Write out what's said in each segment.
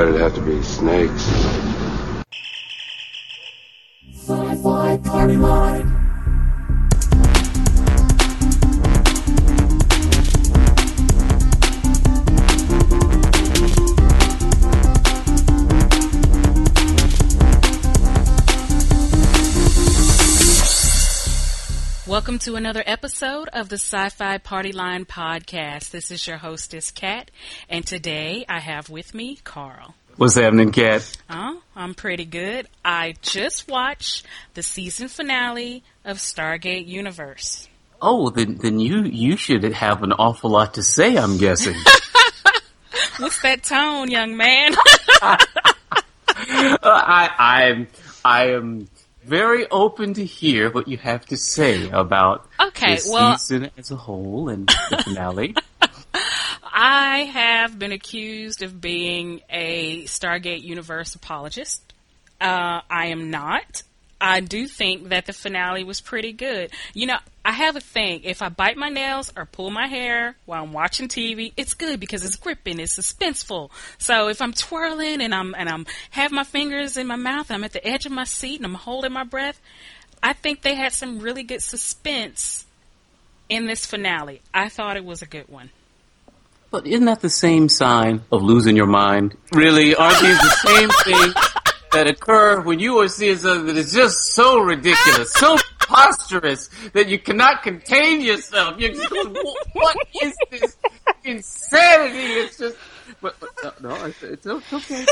Why did it have to be snakes? Sci-Fi Party Line. Welcome to another episode of the Sci-Fi Party Line podcast. This is your hostess, Kat, and today I have with me Carl. What's happening, Kat? Oh, I'm pretty good. I just watched the season finale of Stargate Universe. Oh, then you should have an awful lot to say, I'm guessing. What's that tone, young man? I am very open to hear what you have to say about the season as a whole and the finale. I have been accused of being a Stargate Universe apologist. I am not. I do think that the finale was pretty good. You know, I have a thing. If I bite my nails or pull my hair while I'm watching TV, it's good because it's gripping, it's suspenseful. So if I'm twirling and I'm have my fingers in my mouth, I'm at the edge of my seat and I'm holding my breath, I think they had some really good suspense in this finale. I thought it was a good one. But isn't that the same sign of losing your mind? Really, aren't these the same thing that occur when you are seeing something that is just so ridiculous, so preposterous that you cannot contain yourself? You're just going, what is this insanity? It's just, no, it's okay.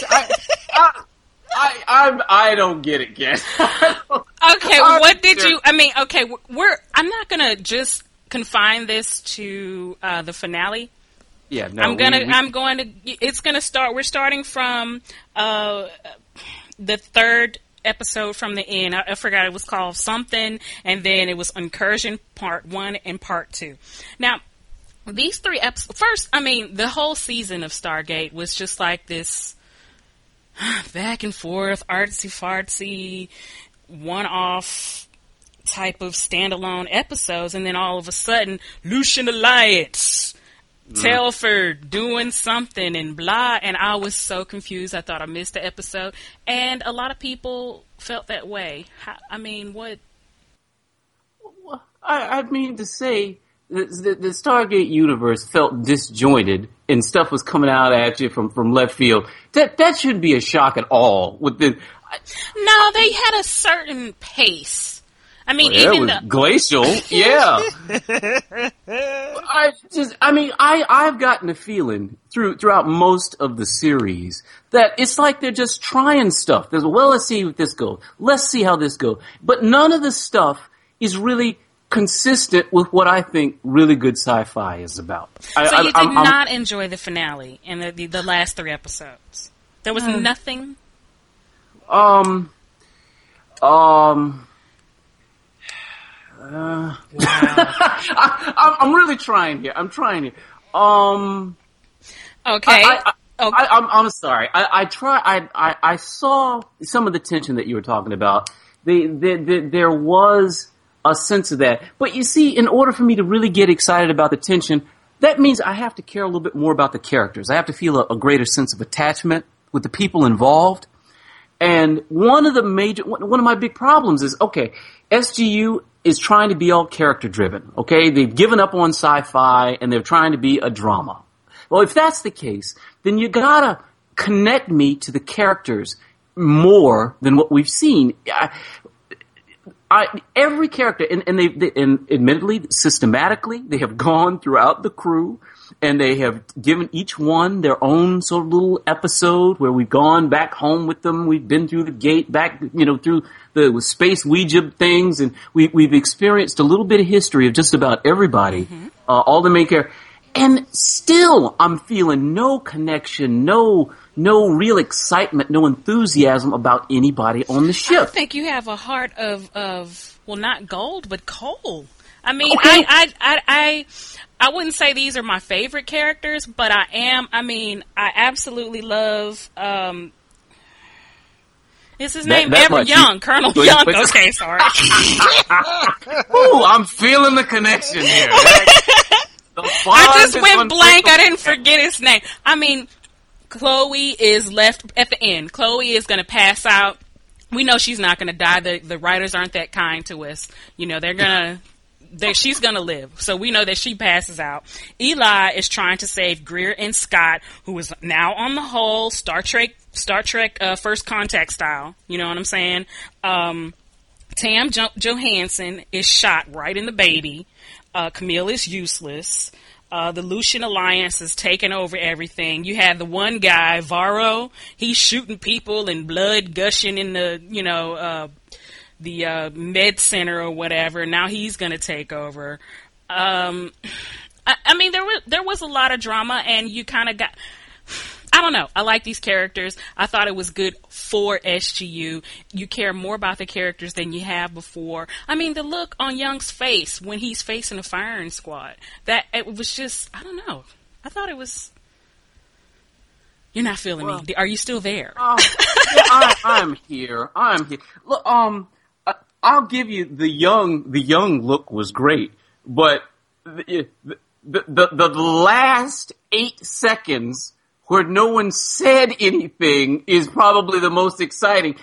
I don't get it, Ken. Okay, what did you? I mean, okay, I'm not gonna just confine this to the finale. Yeah, no. It's gonna start. We're starting from the third episode from the end. I forgot it was called something, and then it was Incursion Part 1 and Part 2. Now, these three episodes, first, I mean, the whole season of Stargate was just like this back and forth, artsy-fartsy, one-off type of standalone episodes, and then all of a sudden, Lucian Alliance, Telford doing something and blah, and I was so confused. I thought I missed the episode, and a lot of people felt that way. I mean, what? I mean to say, the Stargate universe felt disjointed, and stuff was coming out at you from left field. That shouldn't be a shock at all. No, they had a certain pace. I mean, even it was glacial, yeah. I've gotten a feeling throughout most of the series that it's like they're just trying stuff. There's, well, let's see if this goes. Let's see how this goes. But none of the stuff is really consistent with what I think really good sci-fi is about. So you did not enjoy the finale and the last three episodes? There was nothing? Wow. I'm really trying here. Okay. I'm sorry. I saw some of the tension that you were talking about. There was a sense of that. But you see, in order for me to really get excited about the tension, that means I have to care a little bit more about the characters. I have to feel a greater sense of attachment with the people involved. And one of my big problems is, okay, SGU is trying to be all character driven, okay? They've given up on sci-fi and they're trying to be a drama. Well, if that's the case, then you gotta connect me to the characters more than what we've seen. Every character, and admittedly, systematically, they have gone throughout the crew, and they have given each one their own sort of little episode where we've gone back home with them. We've been through the gate, back, through the space Ouija things, and we've experienced a little bit of history of just about everybody, all the main characters. And still, I'm feeling no connection, no real excitement, no enthusiasm about anybody on the ship. I think you have a heart of well, not gold, but coal. I mean, okay. I wouldn't say these are my favorite characters, but I absolutely love, is his name ever Young? Colonel Young. Okay, sorry. Ooh, I'm feeling the connection here. I just went blank. I didn't forget his name. I mean, Chloe is left at the end. Chloe is going to pass out. We know she's not going to die. The writers aren't that kind to us. You know, she's going to live. So we know that she passes out. Eli is trying to save Greer and Scott, who is now on the whole Star Trek First Contact style. You know what I'm saying? Tam Johansson is shot right in the baby. Camille is useless. The Lucian Alliance is taking over everything. You had the one guy, Varro, he's shooting people and blood gushing in the, the med center or whatever. Now he's going to take over. I mean, there was a lot of drama, and you kind of got... I don't know. I like these characters. I thought it was good for SGU. You care more about the characters than you have before. I mean, the look on Young's face when he's facing a firing squad, that it was just, I don't know. I thought it was... You're not feeling me. Are you still there? Yeah, I'm here. Look, I'll give you the young look was great, but the last 8 seconds where no one said anything is probably the most exciting.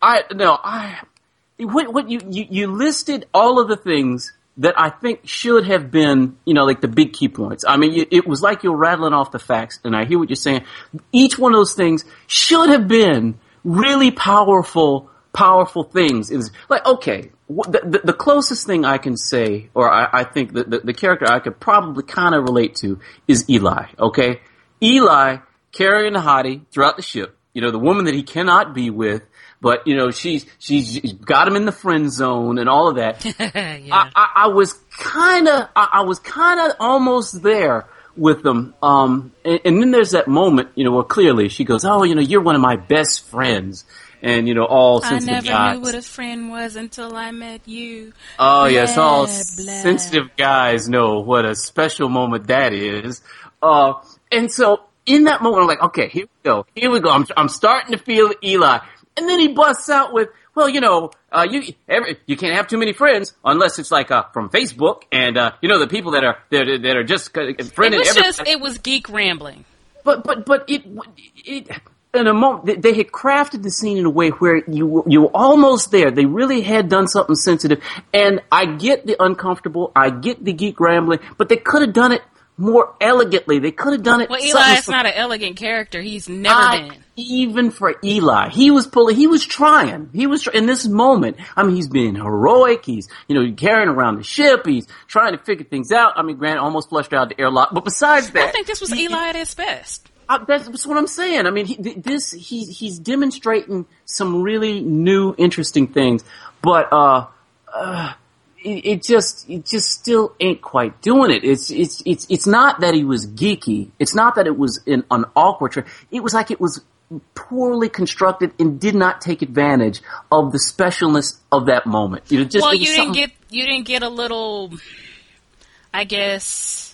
You listed all of the things that I think should have been, like the big key points. I mean, it was like you're rattling off the facts, and I hear what you're saying. Each one of those things should have been really powerful things. It was like, okay, the closest thing I can say, or I think the character I could probably kind of relate to is Eli, okay? Eli carrying the hottie throughout the ship, the woman that he cannot be with, but, she's got him in the friend zone and all of that. Yeah. I was kind of almost there with them. And then there's that moment, where clearly she goes, oh, you're one of my best friends. And, all sensitive guys. I never knew what a friend was until I met you. Oh, yes, all sensitive guys know what a special moment that is. And so, in that moment, I'm like, okay, here we go. I'm starting to feel Eli. And then he busts out with, well, you can't have too many friends unless it's like from Facebook and the people that are just friendly. It was geek rambling. But it in a moment they had crafted the scene in a way where you were almost there. They really had done something sensitive, and I get the uncomfortable, I get the geek rambling, but they could have done it more elegantly. They could have done it. Well, Eli is not an elegant character. He's never been. Even for Eli, he was trying. In this moment. I mean, he's being heroic. He's, carrying around the ship. He's trying to figure things out. I mean, granted, almost flushed out the airlock. But besides that, I think this was Eli at his best. That's what I'm saying. I mean, he's demonstrating some really new, interesting things. But, it just still ain't quite doing it. It's not that he was geeky. It's not that it was an awkward trick. It was like it was poorly constructed and did not take advantage of the specialness of that moment. You didn't get a little, I guess,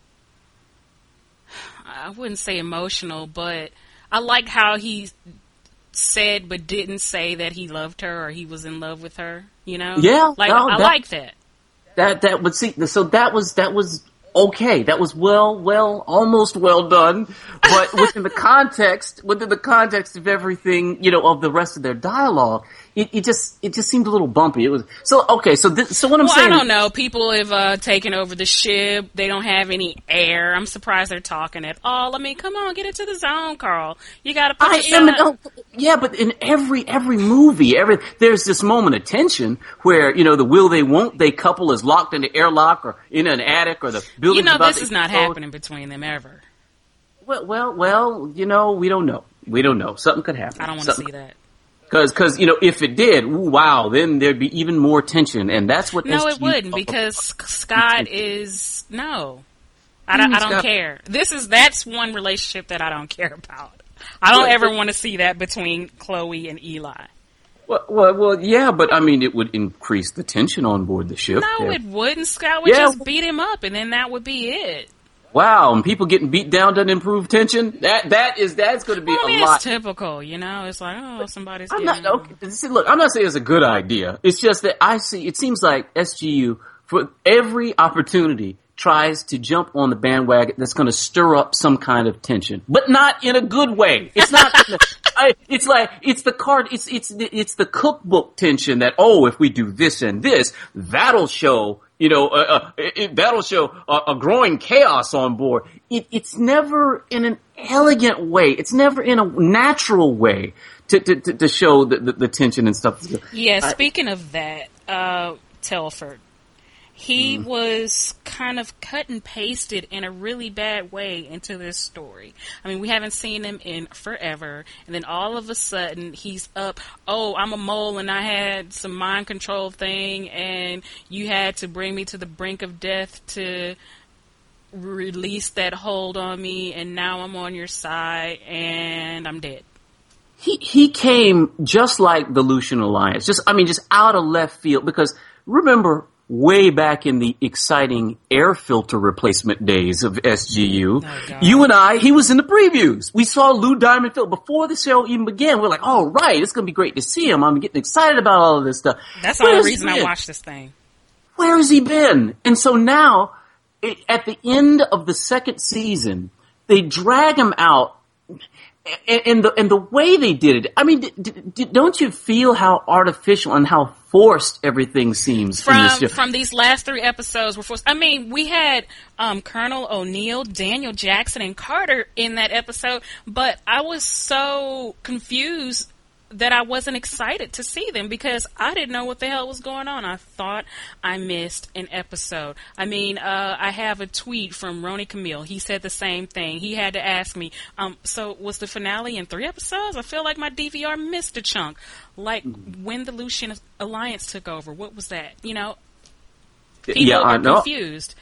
I wouldn't say emotional, but I liked how he said but didn't say that he loved her or he was in love with her, Yeah. I like that. That would see, so that was okay. That was almost well done, but within the context of everything, of the rest of their dialogue, it just seemed a little bumpy. It was so okay. So what I'm saying, I don't know. People have taken over the ship. They don't have any air. I'm surprised they're talking at all. I mean, come on, get into the zone, Carl. You got to put yeah, but in every movie, there's this moment of tension where the will they won't they couple is locked in the airlock or in an attic or the building. This is not happening between them ever. Well, we don't know. We don't know. Something could happen. I don't want to see that. Because if it did, wow, then there'd be even more tension, and that's what. No, it wouldn't, because Scott is no. I don't care. That's one relationship that I don't care about. I don't ever want to see that between Chloe and Eli. Well, yeah, but I mean, it would increase the tension on board the ship. No, it wouldn't. Scott would just beat him up, and then that would be it. Wow, and people getting beat down doesn't improve tension. That's going to be a lot. It's typical, It's like, somebody's. I'm not saying it's a good idea. It's just that I see. It seems like SGU for every opportunity tries to jump on the bandwagon that's going to stir up some kind of tension, but not in a good way. It's not. It's like it's the cookbook tension that, oh, if we do this and this, that'll show. That'll show a growing chaos on board. It's never in an elegant way. It's never in a natural way to show the tension and stuff. Yeah, speaking of that, Telford, he was kind of cut and pasted in a really bad way into this story. I mean, we haven't seen him in forever, and then all of a sudden he's up, oh, I'm a mole and I had some mind control thing, and you had to bring me to the brink of death to release that hold on me, and now I'm on your side and I'm dead. He came just like the Lucian Alliance, just out of left field, because remember, way back in the exciting air filter replacement days of SGU, you and I, he was in the previews. We saw Lou Diamond Phil before the show even began. We're like, oh, right, it's going to be great to see him. I'm getting excited about all of this stuff. That's the only reason I watched this thing. Where has he been? And so now, at the end of the second season, they drag him out. And the way they did it, I mean, don't you feel how artificial and how forced everything seems in this show? From these last 3 episodes were forced. I mean, we had Colonel O'Neill, Daniel Jackson, and Carter in that episode, but I was so confused that I wasn't excited to see them because I didn't know what the hell was going on. I thought I missed an episode. I mean, I have a tweet from Roni Camille. He said the same thing. He had to ask me, so was the finale in 3 episodes? I feel like my DVR missed a chunk. Like when the Lucian Alliance took over. What was that? You know? People are confused.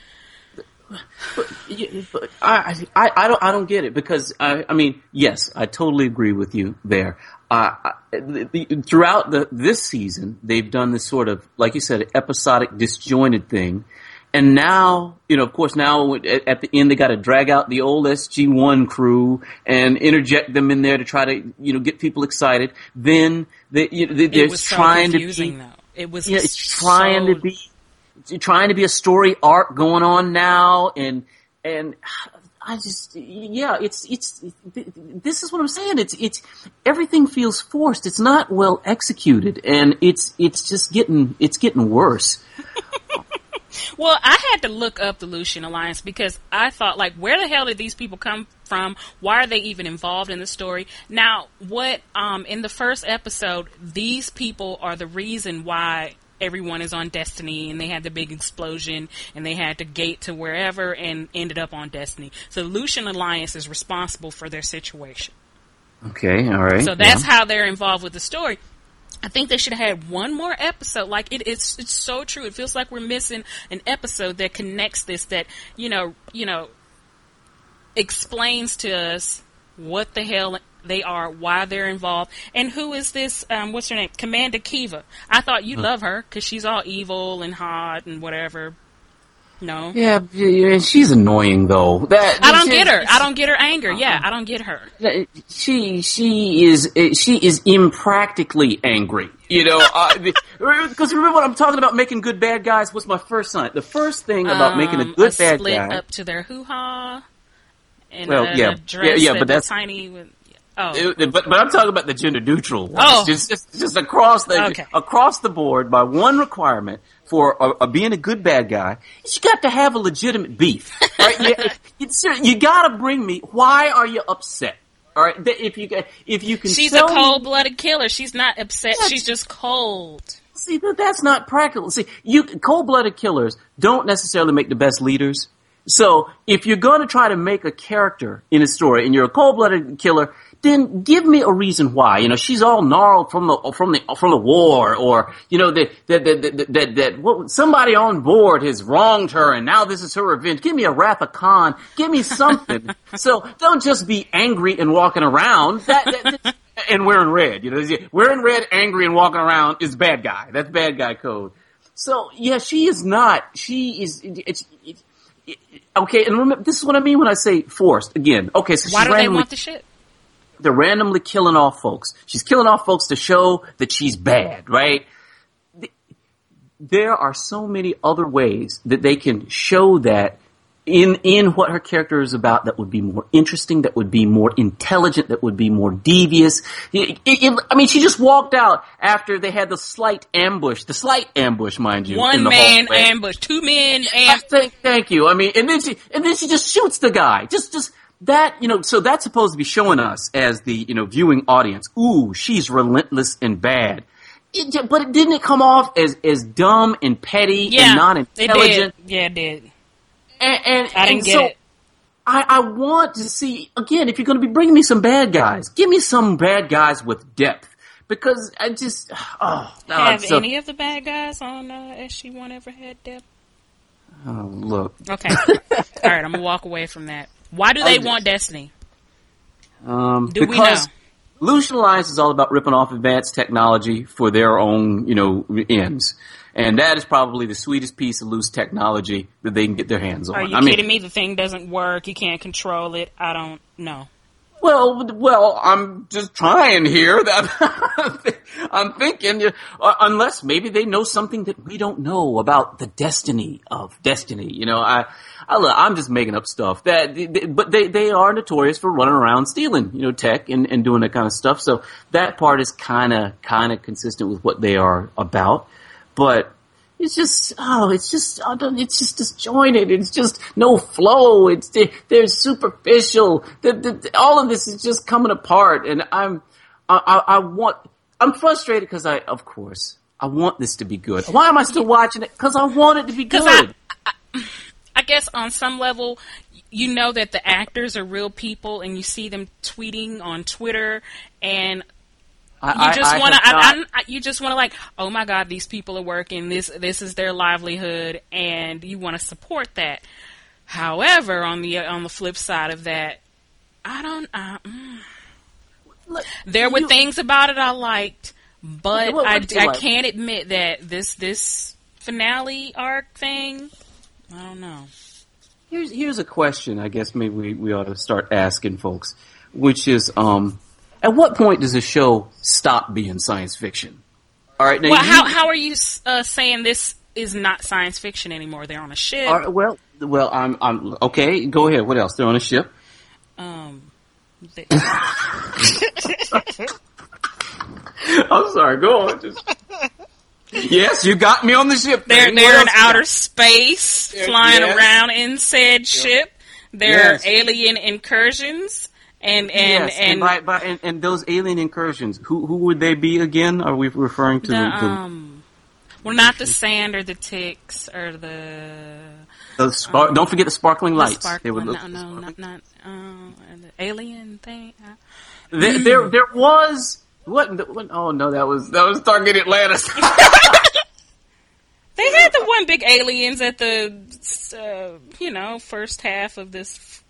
But I don't get it because I mean, yes, I totally agree with you there. Throughout this season, they've done this sort of, like you said, episodic, disjointed thing, and now, of course, now at the end they got to drag out the old SG-1 crew and interject them in there to try to, get people excited. Then they're trying to be. It was trying to be a story arc going on now, and I just, this is what I'm saying. It's everything feels forced. It's not well executed, and it's just getting worse. Well, I had to look up the Lucian Alliance because I thought, like, where the hell did these people come from? Why are they even involved in the story? Now, in the first episode, these people are the reason why everyone is on Destiny, and they had the big explosion, and they had to gate to wherever and ended up on Destiny. So the Lucian Alliance is responsible for their situation. Okay, all right. So that's how they're involved with the story. I think they should have had one more episode. Like, it's so true. It feels like we're missing an episode that connects this, that, explains to us what the hell they are, why they're involved, and who is this, what's her name? Commander Kiva. I thought you'd love her, because she's all evil and hot and whatever. No? Yeah, she's annoying, though. I don't get her. I don't get her anger. Yeah, I don't get her. She is impractically angry. Because remember what I'm talking about, making good bad guys? What's my first sign? The first thing about making a good bad split guy. up to their hoo-ha. And well, a dress but that's tiny with... But I'm talking about the gender neutral ones. Oh. Just across the board by one requirement for being a good bad guy, you got to have a legitimate beef. Right? You got to bring me. Why are you upset? All right, if you can. She's a cold-blooded killer. She's not upset. She's just cold. See, that's not practical. See, cold-blooded killers don't necessarily make the best leaders. So if you're going to try to make a character in a story and you're a cold-blooded killer, then give me a reason why. She's all gnarled from the war, or that somebody on board has wronged her and now this is her revenge. Give me a Wrath of Khan. Give me something. So don't just be angry and walking around. And wearing red. Wearing red, angry and walking around is bad guy. That's bad guy code. So yeah, she is not. She is. Okay, and remember, this is what I mean when I say forced. Again, okay, so why do they want the shit? They're randomly killing off folks. She's killing off folks to show that she's bad, right? there are so many other ways that they can show that in what her character is about that would be more interesting, that would be more intelligent, that would be more devious. I mean, she just walked out after they had the slight ambush, mind you. One man ambush, 2 men ambush. Thank you. I mean, and then she just shoots the guy. Just that, so that's supposed to be showing us as the, viewing audience. Ooh, she's relentless and bad. But didn't it come off as dumb and petty and non-intelligent? It did. Yeah, it did. And I didn't get it. I want to see, again, if you're going to be bringing me some bad guys, give me some bad guys with depth. Because I just, Have any of the bad guys on SG-1 ever had depth? Oh, look. Okay. All right, I'm going to walk away from that. Why do they want Destiny? Do we know? Lucian Alliance is all about ripping off advanced technology for their own, ends. And that is probably the sweetest piece of loose technology that they can get their hands on. Are you kidding me? The thing doesn't work. You can't control it. I don't know. Well, I'm just trying here. I'm thinking, unless maybe they know something that we don't know about the destiny of Destiny. I'm just making up stuff. But they are notorious for running around stealing, tech and doing that kind of stuff. So that part is kind of consistent with what they are about. But it's just disjointed. It's just no flow. They're superficial. All of this is just coming apart. And I'm frustrated because I want this to be good. Why am I still watching it? Because I want it to be good. I guess on some level, you know that the actors are real people, and you see them tweeting on Twitter, and you just want to like, oh my God, these people are working. This is their livelihood, and you want to support that. However, on the flip side of that, there were things about it I liked, but I can't admit that this finale arc thing. I don't know. Here's a question. I guess maybe we ought to start asking folks, which is, at what point does a show stop being science fiction? All right. Now how are you saying this is not science fiction anymore? They're on a ship. Well, I'm okay. Go ahead. What else? They're on a ship. I'm sorry. Go on. Yes, you got me on the ship. They're in outer space, flying around in said ship. There are alien incursions. And those alien incursions, who would they be again? Are we referring to well, not the sand or the ticks or the don't forget the sparkling lights. Not the alien thing. There was what? Oh no, that was Target Atlantis. They had the one big aliens at the first half of this.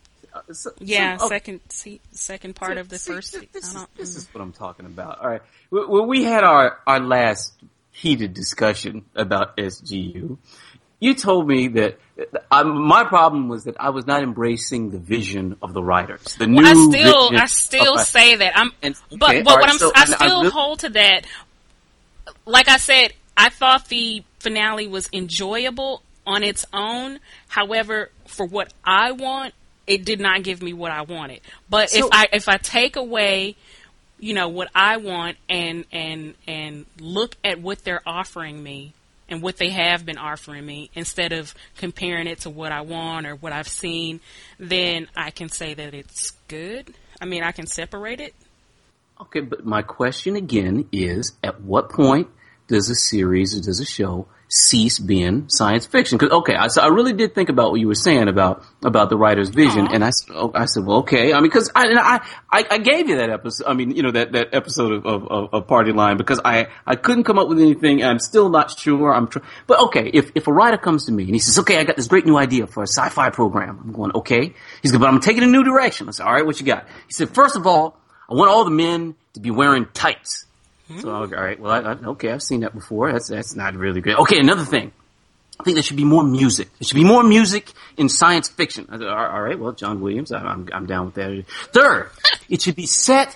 Second part of the first. This is what I'm talking about. All right, when we had our last heated discussion about SGU, you told me that my problem was that I was not embracing the vision of the writers. I still say that. I still hold to that. Like I said, I thought the finale was enjoyable on its own. However, for what I want, it did not give me what I wanted. But if I take away, what I want and look at what they're offering me and what they have been offering me instead of comparing it to what I want or what I've seen, then I can say that it's good. I mean, I can separate it. Okay, but my question again is, at what point does a series or does a show cease being science fiction? Because I really did think about what you were saying about the writer's vision, and I said, well, okay. I mean, because I gave you that episode. I mean, that episode of Party Line because I couldn't come up with anything, and I'm still not sure. But okay, if a writer comes to me and he says, okay, I got this great new idea for a sci-fi program, I'm going, okay. He's going, but I'm taking a new direction. I said, all right, what you got? He said, first of all, I want all the men to be wearing tights. So, all right, well, I've seen that before. That's not really good. Okay, another thing. I think there should be more music. There should be more music in science fiction. I said, all right, well, John Williams, I'm down with that. Third, it should be set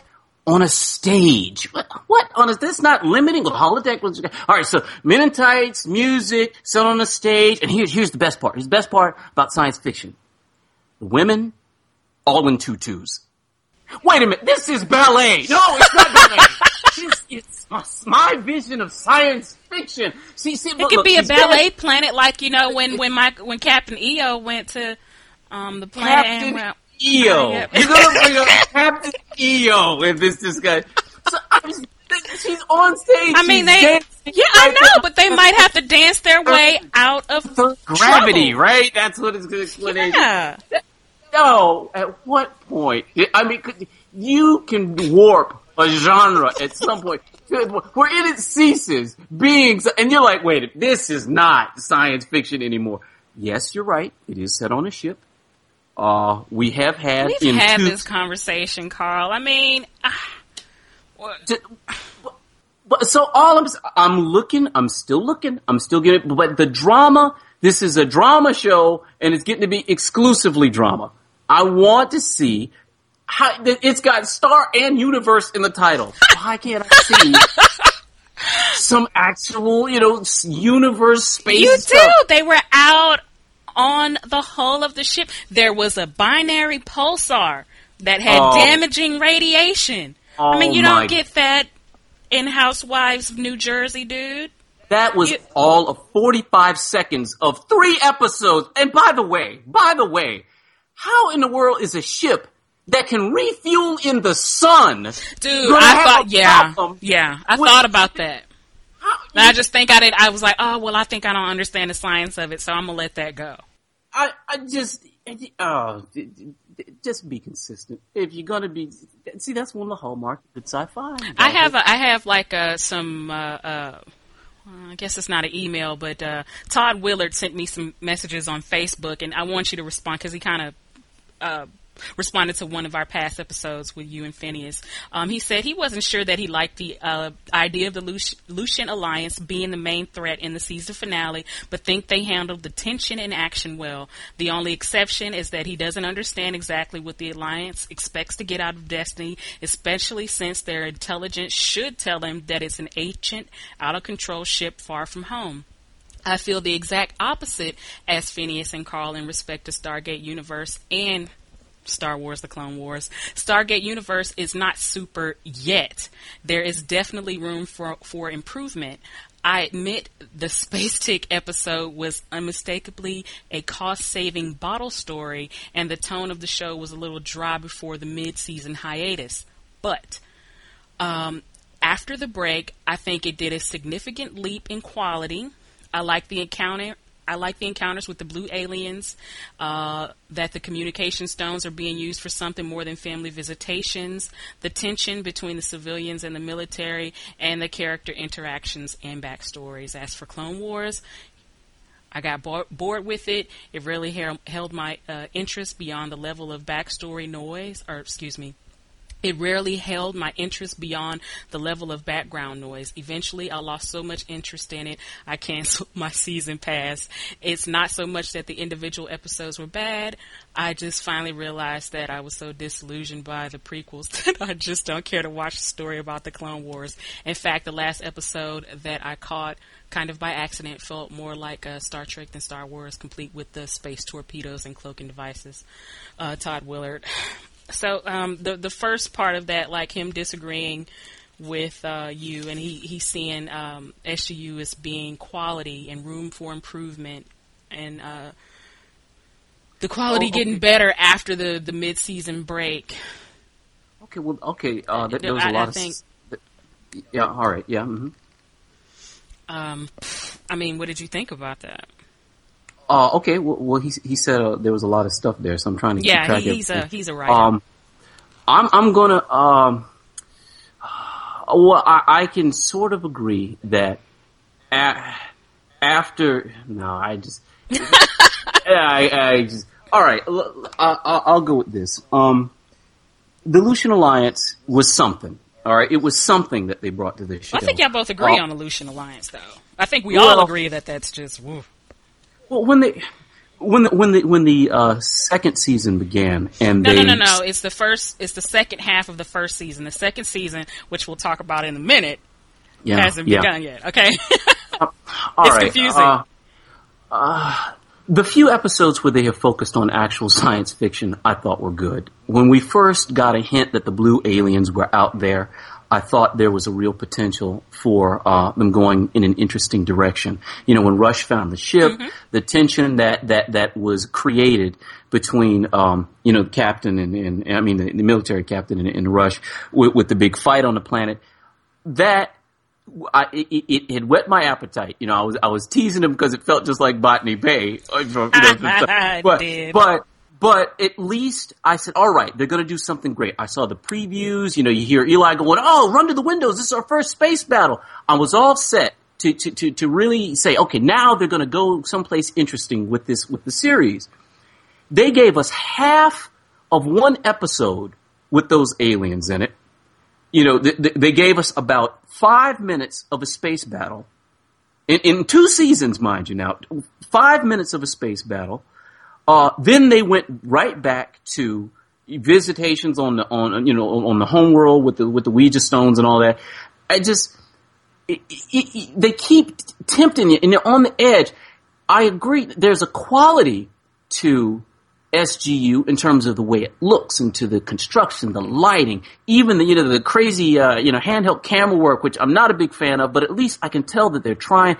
on a stage. What? That's not limiting. Well, holodeck was, all right, so men in tights, music, set on a stage. And here's the best part. Here's the best part about science fiction. The women, all in tutus. Wait a minute. This is ballet. No, it's not ballet. It's my vision of science fiction. See, it could be a ballet planet, like, you know, when Captain EO went to the planet. Captain EO. You're gonna bring up Captain EO in this discussion. So, she's on stage. I mean, I know, but they might have to dance their way out of gravity, trouble. Right? That's what it's going to explain. Yeah. No, at what point? I mean, you can warp a genre at some point where it ceases being, and you're like, wait, this is not science fiction anymore. Yes, you're right. It is set on a ship. We've had this conversation, Carl. I mean, but so I'm still looking, but the drama, this is a drama show and it's getting to be exclusively drama. I want to see how it's got Star and Universe in the title. Why can't I see some actual, universe space? You stuff? do. They were out on the hull of the ship. There was a binary pulsar that had damaging radiation. I mean, you don't get that in Housewives of New Jersey, dude. That was all of 45 seconds of 3 episodes. And by the way, how in the world is a ship that can refuel in the sun? Dude, I thought about that. I just think I was like, oh, well, I think I don't understand the science of it, so I'm going to let that go. Just be consistent. If you're going to be, see, that's one of the hallmarks of sci-fi. I have like some, I guess it's not an email, but Todd Willard sent me some messages on Facebook, and I want you to respond because he kind of responded to one of our past episodes with you and Phineas. He said he wasn't sure that he liked the idea of the Lucian Alliance being the main threat in the season finale, but think they handled the tension and action well. The only exception is that he doesn't understand exactly what the Alliance expects to get out of Destiny, especially since their intelligence should tell him that it's an ancient, out-of-control ship far from home. I feel the exact opposite as Phineas and Carl in respect to Stargate Universe and Star Wars: The Clone Wars. Stargate Universe is not super yet. There is definitely room for improvement. I admit the Space Tick episode was unmistakably a cost-saving bottle story, and the tone of the show was a little dry before the mid-season hiatus. But after the break, I think it did a significant leap in quality. I like the encounters with the blue aliens, that the communication stones are being used for something more than family visitations, the tension between the civilians and the military, and the character interactions and backstories. As for Clone Wars, I got bored with it. It really held my interest beyond the level of backstory noise, It rarely held my interest beyond the level of background noise. Eventually, I lost so much interest in it, I canceled my season pass. It's not so much that the individual episodes were bad. I just finally realized that I was so disillusioned by the prequels that I just don't care to watch the story about the Clone Wars. In fact, the last episode that I caught kind of by accident felt more like Star Trek than Star Wars, complete with the space torpedoes and cloaking devices. Todd Willard. So the first part of that, like him disagreeing with you, and he's seeing SGU as being quality and room for improvement, and the quality getting better after the mid-season break. Okay, well, okay, there was a lot of... Yeah, all right, yeah. Mm-hmm. I mean, what did you think about that? Okay. Well, he said there was a lot of stuff there, so I'm trying to keep track of. He's a writer. I'm gonna. Well, I can sort of agree that after. No, I just. I just. All right. I'll go with this. The Lucian Alliance was something. All right, it was something that they brought to this show. I think y'all both agree on the Lucian Alliance, though. I think we all agree that that's just. Woo. Well, when when the second season began, and no. It's the first. It's the second half of the first season. The second season, which we'll talk about in a minute, hasn't begun yet. Okay, it's confusing. The few episodes where they have focused on actual science fiction, I thought were good. When we first got a hint that the blue aliens were out there, I thought there was a real potential for them going in an interesting direction. You know, when Rush found the ship, the tension that was created between the captain and the military captain and Rush with the big fight on the planet, that it had whet my appetite. You know, I was teasing him because it felt just like Botany Bay. But at least I said, all right, they're going to do something great. I saw the previews. You know, you hear Eli going, "Oh, run to the windows! This is our first space battle." I was all set to really say, okay, now they're going to go someplace interesting with the series. They gave us half of one episode with those aliens in it. You know, they gave us about 5 minutes of a space battle. In 2 seasons, mind you now, 5 minutes of a space battle. Then they went right back to visitations on the homeworld with the Ouija stones and all that. They keep tempting you and they're on the edge. I agree. There's a quality to SGU in terms of the way it looks and to the construction, the lighting, even the crazy handheld camera work, which I'm not a big fan of, but at least I can tell that they're trying.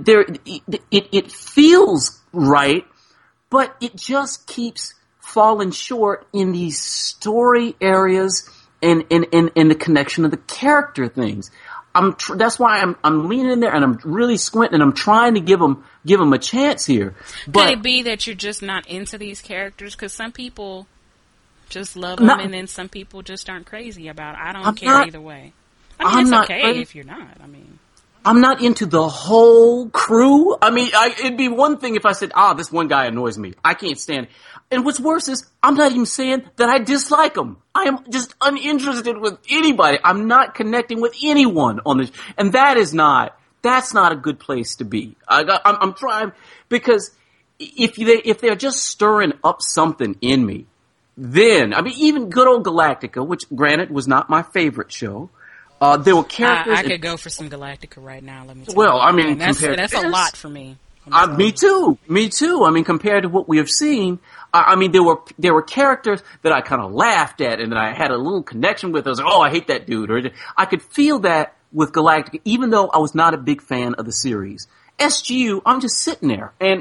It feels right, but it just keeps falling short in these story areas and the connection of the character things. That's why I'm leaning in there and I'm really squinting and I'm trying to give them a chance here. But could it be that you're just not into these characters? Because some people just love them, and then some people just aren't crazy about it. I don't care either way. I mean, it's okay if you're not. I mean, I'm not into the whole crew. I mean, it'd be one thing if I said, this one guy annoys me. I can't stand it. And what's worse is, I'm not even saying that I dislike him. I am just uninterested with anybody. I'm not connecting with anyone on this. And that's not a good place to be. I'm trying, because if they're just stirring up something in me, then, I mean, even good old Galactica, which granted was not my favorite show, there were characters. I could go for some Galactica right now. Let me tell you. Well, I mean, that's a lot for me. Me too. I mean, compared to what we have seen, I mean, there were characters that I kind of laughed at and that I had a little connection with. I was like, I hate that dude. Or I could feel that with Galactica, even though I was not a big fan of the series. SGU, I'm just sitting there, and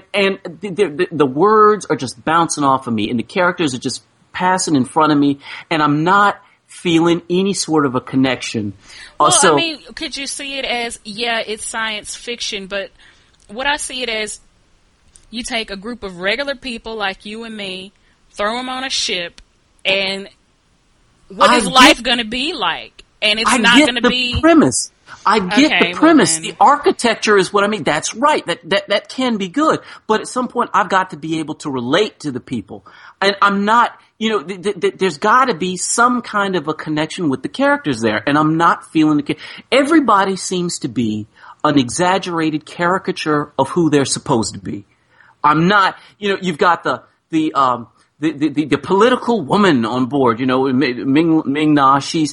the words are just bouncing off of me, and the characters are just passing in front of me, and I'm not feeling any sort of a connection. Well, I mean, could you see it as, it's science fiction, but what I see it as, you take a group of regular people like you and me, throw them on a ship, and what is life going to be like? And it's not going to be... premise. I get the premise. The architecture is what I mean. That's right. That can be good. But at some point, I've got to be able to relate to the people. And I'm not, there's got to be some kind of a connection with the characters there. And I'm not feeling everybody seems to be an exaggerated caricature of who they're supposed to be. I'm not, you've got the political woman on board, Ming-Na, she's,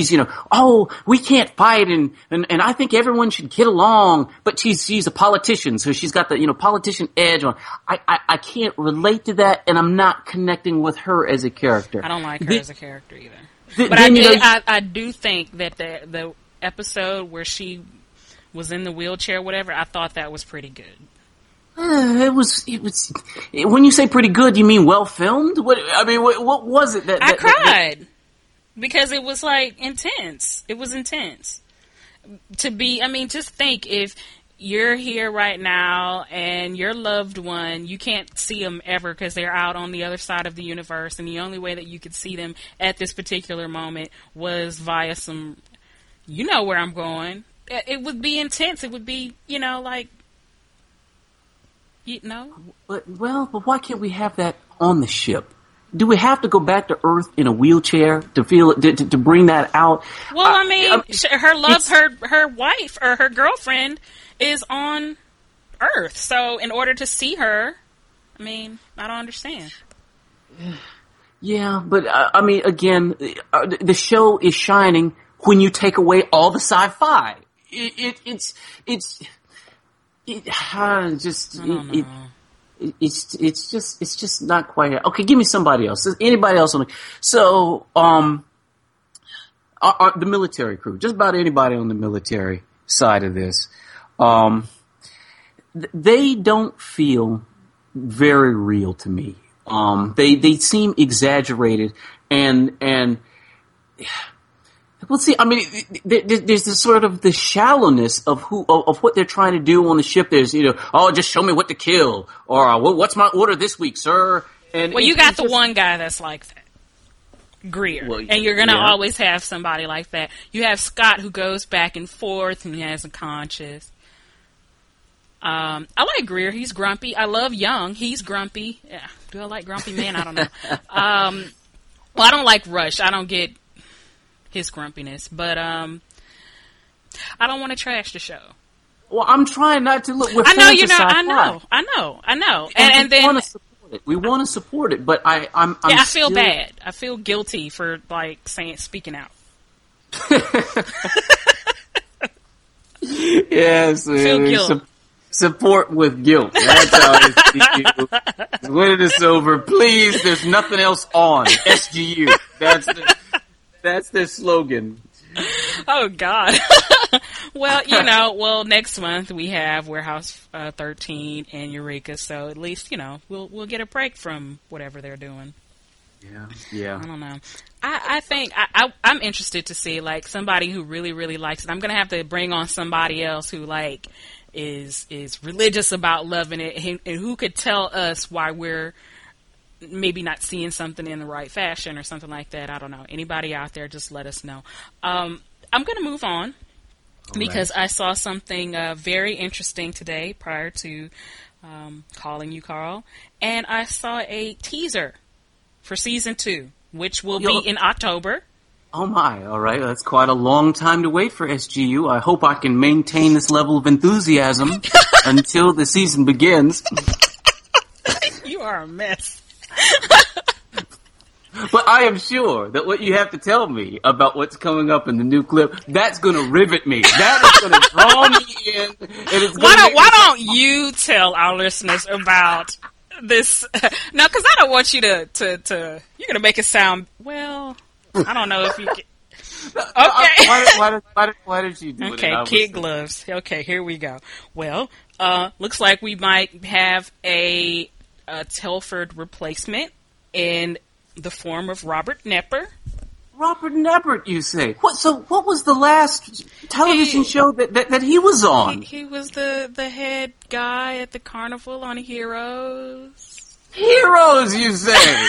we can't fight and I think everyone should get along, but she's a politician, so she's got the, politician edge on. I can't relate to that, and I'm not connecting with her as a character. I don't like her as a character either. But I do think that the episode where she was in the wheelchair, whatever, I thought that was pretty good. It was. When you say pretty good, you mean well filmed? What was it that I cried because it was like intense. It was intense to be. I mean, just think if you're here right now and your loved one, you can't see them ever because they're out on the other side of the universe, and the only way that you could see them at this particular moment was via some. You know where I'm going. It would be intense. It would be, like. But why can't we have that on the ship? Do we have to go back to Earth in a wheelchair to feel it, to bring that out? Well, I mean, her wife or her girlfriend is on Earth, so in order to see her, I mean, I don't understand. Yeah, but I mean, again, the show is shining when you take away all the sci-fi. It's just not quite. Okay, give me somebody else. Anybody else on the the military crew, just about anybody on the military side of this, they don't feel very real to me. They seem exaggerated and well, see, I mean, there's this sort of the shallowness of what they're trying to do on the ship. There's, just show me what to kill, or what's my order this week, sir? And well, you got the one guy that's like that, Greer, and you're gonna always have somebody like that. You have Scott who goes back and forth and he has a conscience. I like Greer. He's grumpy. I love Young. He's grumpy. Yeah. Do I like grumpy man? I don't know. Well, I don't like Rush. I don't get his grumpiness, but I don't want to trash the show. Well, I'm trying not to look. I know you're not. I know. And then want to support it. We want to support it, but I'm I feel bad. I feel guilty for speaking out. Yes, I feel guilt. Support with guilt. That's how it's when it is over. Please, there's nothing else on. SGU. That's their slogan. Oh God. Well, next month we have Warehouse 13 and Eureka, so at least we'll get a break from whatever they're doing. Yeah. I don't know. I think I'm interested to see like somebody who really, really likes it. I'm gonna have to bring on somebody else who like is religious about loving it and who could tell us why we're maybe not seeing something in the right fashion or something like that. I don't know. Anybody out there, just let us know. I'm going to move on because I saw something very interesting today prior to calling you, Carl. And I saw a teaser for season 2, which will be in October. Oh my, all right. That's quite a long time to wait for SGU. I hope I can maintain this level of enthusiasm until the season begins. You are a mess. But I am sure that what you have to tell me about what's coming up in the new clip, that's going to rivet me. That is going to draw me in. And it's why don't you tell our listeners about this? No, because I don't want you to you're going to make it sound, well, I don't know if you can. Okay. Why did you do it? Okay, kid gloves. Okay, here we go. Well, looks like we might have a Telford replacement in the form of Robert Knepper. Robert Knepper, you say? What was the last television show that he was on? He was the head guy at the carnival on Heroes. Heroes, you say?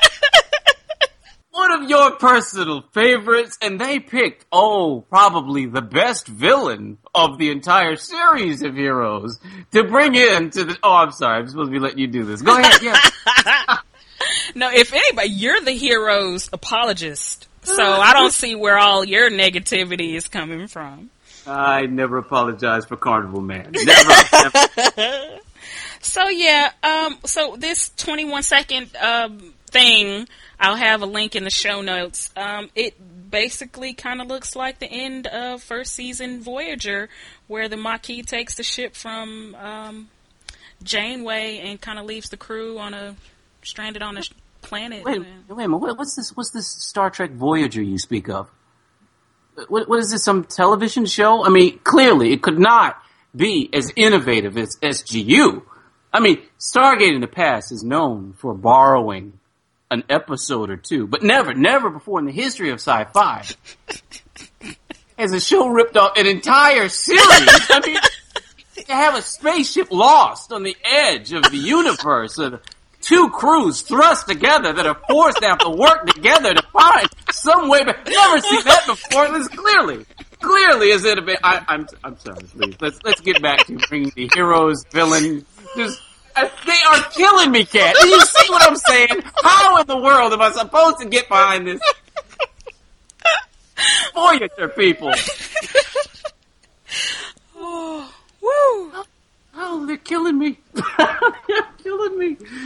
One of your personal favorites, and they picked, probably the best villain of the entire series of Heroes to bring in to the... Oh, I'm sorry. I'm supposed to be letting you do this. Go ahead, yeah. No, if anybody, you're the Heroes apologist, so I don't see where all your negativity is coming from. I never apologize for Carnival Man. Never. So, yeah, so this 21-second thing... I'll have a link in the show notes. It basically kind of looks like the end of first season Voyager, where the Maquis takes the ship from Janeway and kind of leaves the crew stranded on a planet. Wait a minute. What's this Star Trek Voyager you speak of? What is this, some television show? I mean, clearly it could not be as innovative as SGU. I mean, Stargate in the past is known for borrowing an episode or two, but never before in the history of sci-fi has a show ripped off an entire series. I mean, to have a spaceship lost on the edge of the universe, two crews thrust together that are forced to have to work together to find some way back. Never seen that before. This clearly is it a bit. I'm sorry. Please let's get back to bringing the heroes, villain. They are killing me, Kat. Do you see what I'm saying? How in the world am I supposed to get behind this? Voyager people. Oh, woo. Oh, they're killing me. They're killing me.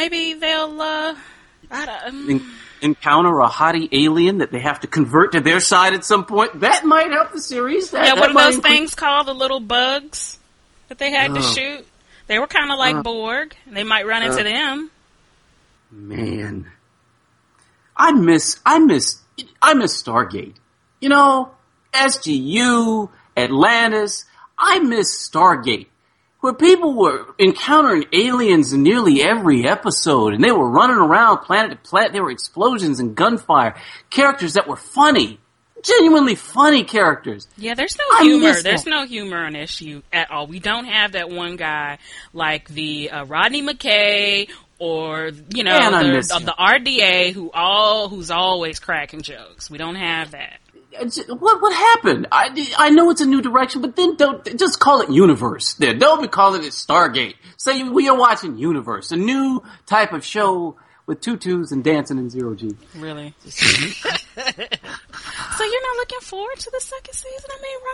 maybe they'll encounter a hottie alien that they have to convert to their side at some point. That might help the series. What are those things called? The little bugs that they had to shoot? They were kind of like Borg. They might run into them. Man, I miss Stargate. You know, SGU, Atlantis. I miss Stargate, where people were encountering aliens in nearly every episode, and they were running around planet to planet. There were explosions and gunfire. Characters that were funny. Genuinely funny characters. Yeah, there's no humor. There's no humor on SGU at all. We don't have that one guy like the Rodney McKay or, you know, the RDA who's always cracking jokes. We don't have that. What happened? I know it's a new direction, but then don't just call it Universe. Then don't be calling it Stargate. Say we are watching Universe, a new type of show with tutus and dancing in zero G. Really? So you're not looking forward to the second season?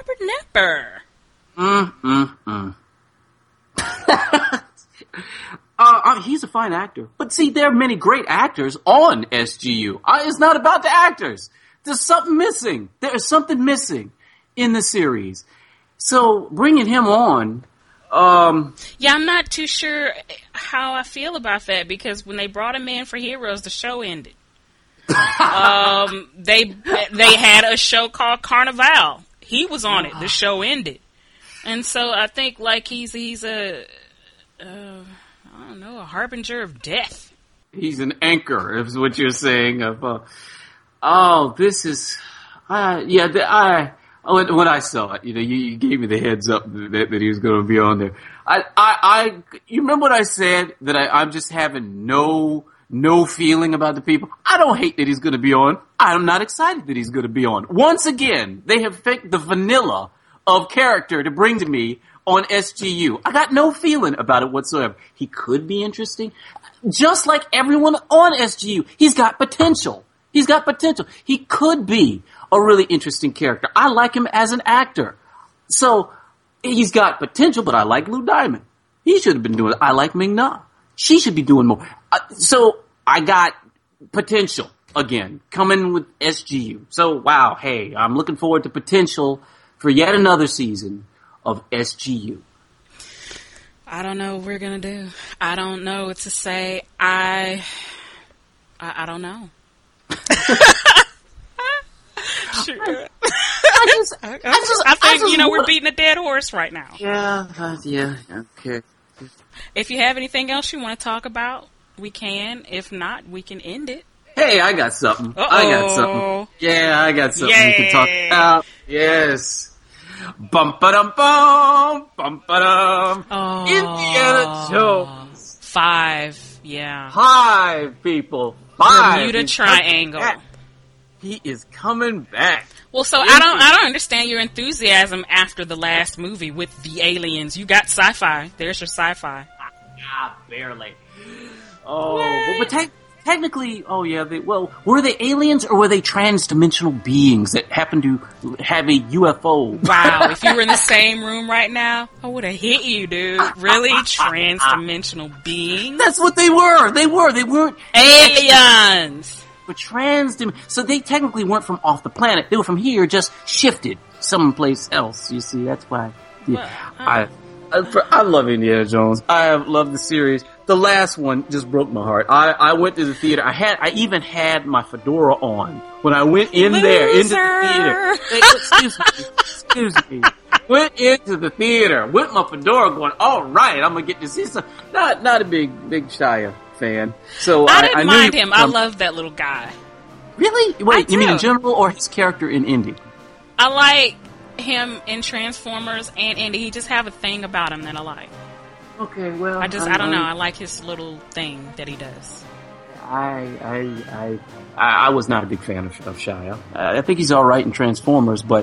I mean, Robert Knepper. He's a fine actor, but see, there are many great actors on SGU. It's not about the actors. There's something missing. There is something missing in the series. So bringing him on. Yeah, I'm not too sure how I feel about that because when they brought him in for Heroes, the show ended. They had a show called Carnival. He was on it. The show ended, and so I think like he's a I don't know, a harbinger of death. He's an anchor, is what you're saying. This is when I saw it, you know, you gave me the heads up that he was going to be on there. You remember what I said that I'm just having no feeling about the people. I don't hate that he's going to be on. I'm not excited that he's going to be on. Once again, they have faked the vanilla of character to bring to me on SGU. I got no feeling about it whatsoever. He could be interesting, just like everyone on SGU. He's got potential. He could be a really interesting character. I like him as an actor. So, he's got potential, but I like Lou Diamond. He should have been doing it. I like Ming-Na. She should be doing more. So, I got potential, again, coming with SGU. So, wow, hey, I'm looking forward to potential for yet another season of SGU. I don't know what we're going to do. I don't know what to say. I don't know. Sure. I think we're beating a dead horse right now. Yeah, okay. If you have anything else you want to talk about, we can. If not, we can end it. Hey, I got something. Uh-oh. I got something. Yeah, I got something we can talk about. Yes. Bum-ba-dum-bum, bum-ba-dum. Oh. Indiana Jones. 5, yeah. 5 people. 5. Bermuda Triangle. He is coming back. Well, so I don't understand your enthusiasm after the last movie with the aliens. You got sci-fi. There's your sci-fi. Barely. Oh, but technically, were they aliens or were they trans-dimensional beings that happened to have a UFO? Wow, if you were in the same room right now, I would have hit you, dude. Really? Trans-dimensional beings? That's what they were. They weren't aliens. Were trans-dimensional. So they technically weren't from off the planet. They were from here, just shifted someplace else. You see, that's why. Yeah. Well, I love Indiana Jones. I love the series. The last one just broke my heart. I went to the theater. I even had my fedora on when I went in there into the theater. Hey, excuse me. Went into the theater with my fedora, going, all right, I'm gonna get to see some. Not a big Shia fan. So I didn't mind him. I love that little guy. Really? Wait, you mean in general or his character in Indy? I like him in Transformers and Indy. He just have a thing about him that I like. Okay, well, I don't know. I like his little thing that he does. I was not a big fan of Shia. I think he's all right in Transformers, but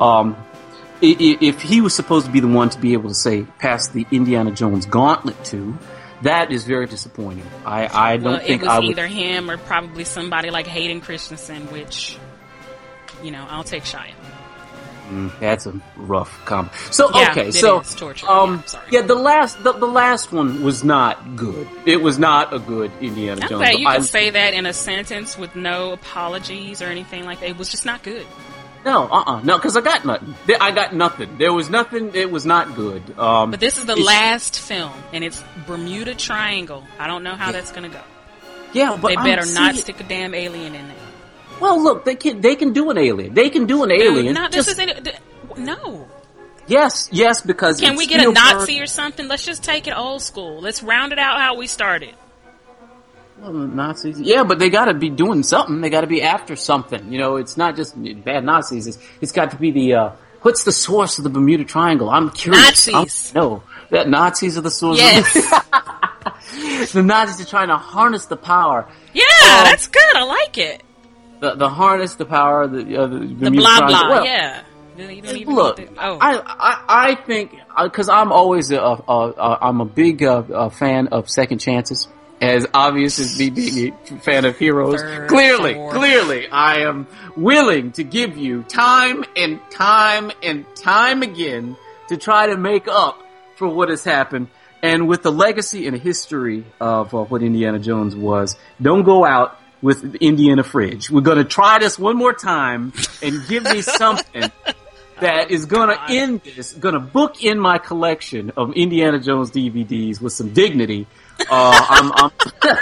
if he was supposed to be the one to be able to say pass the Indiana Jones gauntlet to, that is very disappointing. I don't think it was either him or probably somebody like Hayden Christensen, which, I'll take Shia. That's a rough combo. So Yeah, okay, it so is torture. Yeah, sorry. the last one was not good. It was not a good Indiana I'm Jones. glad you can say that in a sentence with no apologies or anything like that. It was just not good. No, because I got nothing. I got nothing. There was nothing. It was not good. But this is the last film, and it's Bermuda Triangle. I don't know how that's going to go. Yeah, but they better not stick a damn alien in there. Well, look, they can do an alien. They can do an alien. No, no. Yes, because can we get a Nazi or something? Let's just take it old school. Let's round it out how we started. Well, Nazis, yeah, but they got to be doing something. They got to be after something. You know, it's not just bad Nazis. It's got to be the what's the source of the Bermuda Triangle? I'm curious. Nazis. No, that Nazis are the source. Yes. The Nazis are trying to harness the power. Yeah, that's good. I like it. The harness the power of the Bermuda blah Triangle. Blah. Well, yeah. You don't even look, I think because I'm always I'm a big fan of second chances. As obvious as me being a fan of heroes, clearly, I am willing to give you time and time and time again to try to make up for what has happened. And with the legacy and history of what Indiana Jones was, don't go out with Indiana Fridge. We're going to try this one more time and give me something that is going to end this, going to book in my collection of Indiana Jones DVDs with some dignity. You know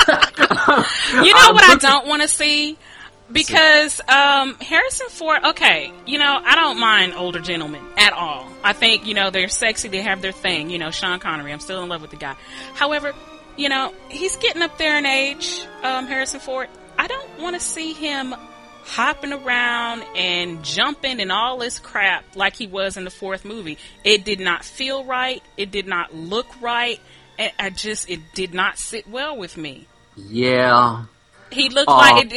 what I don't want to see? Because Harrison Ford, okay, I don't mind older gentlemen at all. I think, they're sexy, they have their thing. Sean Connery, I'm still in love with the guy. However, he's getting up there in age, Harrison Ford. I don't want to see him hopping around and jumping and all this crap like he was in the fourth movie. It did not feel right. It did not look right. And it did not sit well with me. Yeah. He looked like,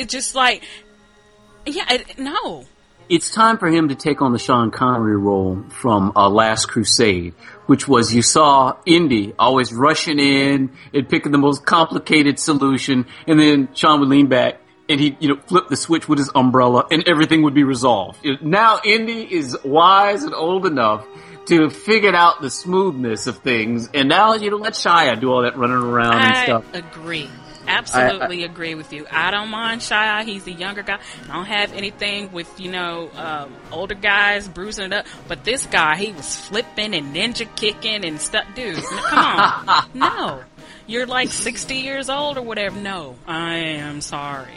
no. It's time for him to take on the Sean Connery role from Last Crusade, which was, you saw Indy always rushing in and picking the most complicated solution, and then Sean would lean back and he'd, flip the switch with his umbrella and everything would be resolved. Now Indy is wise and old enough to figure out the smoothness of things, and now let Shia do all that running around and stuff. I agree. Absolutely agree with you. I don't mind Shia. He's the younger guy. I don't have anything with, older guys bruising it up. But this guy, he was flipping and ninja kicking and stuff. Dude, come on. No. You're like 60 years old or whatever. No. I am sorry.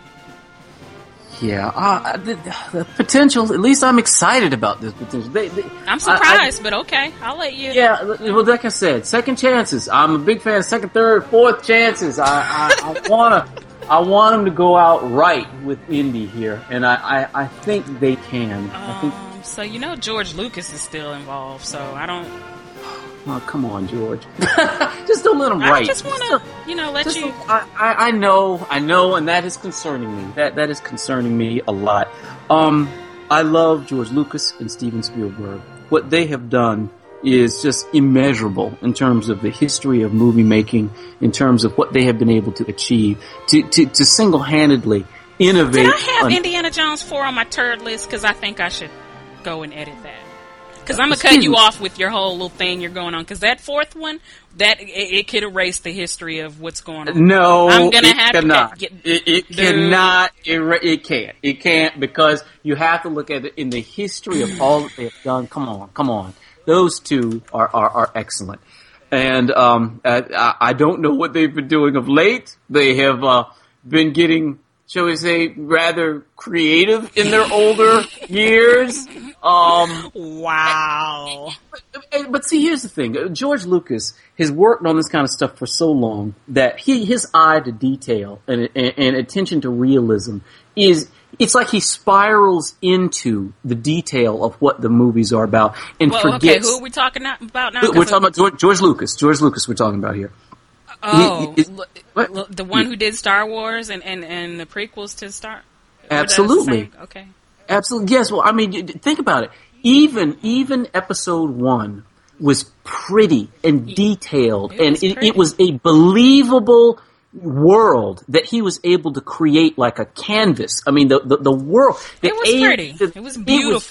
Yeah, the potential, at least I'm excited about this potential. I'm surprised, but okay, I'll let you. Yeah, well, like I said, second chances. I'm a big fan of second, third, fourth chances. I want them to go out right with Indy here, and I think they can. So George Lucas is still involved, so I don't... Oh, come on, George. Just don't let him write. I just want to, let you... I know, and that is concerning me. That is concerning me a lot. I love George Lucas and Steven Spielberg. What they have done is just immeasurable in terms of the history of movie making, in terms of what they have been able to achieve, to single-handedly innovate. Did I have Indiana Jones 4 on my turd list? Because I think I should go and edit that. Because I'm going to cut you off with your whole little thing you're going on. Because that fourth one, it could erase the history of what's going on. No, I'm going to have cannot. to... It cannot. It can't. It can't, because you have to look at it in the history of all that they've done. Come on. Those two are excellent. And I don't know what they've been doing of late. They have been getting, shall we say, rather creative in their older years. Wow. But see, here's the thing. George Lucas has worked on this kind of stuff for so long that his eye to detail and attention to realism it's like he spirals into the detail of what the movies are about and forgets. Okay, who are we talking about now? We're talking about George Lucas. George Lucas we're talking about here. Oh, the one who did Star Wars and the prequels to Star... Absolutely. Okay. Absolutely. Yes. Well, I mean, think about it. Even episode 1 was pretty and detailed, and it was a believable world that he was able to create like a canvas. I mean, the world. It was pretty. It was beautiful.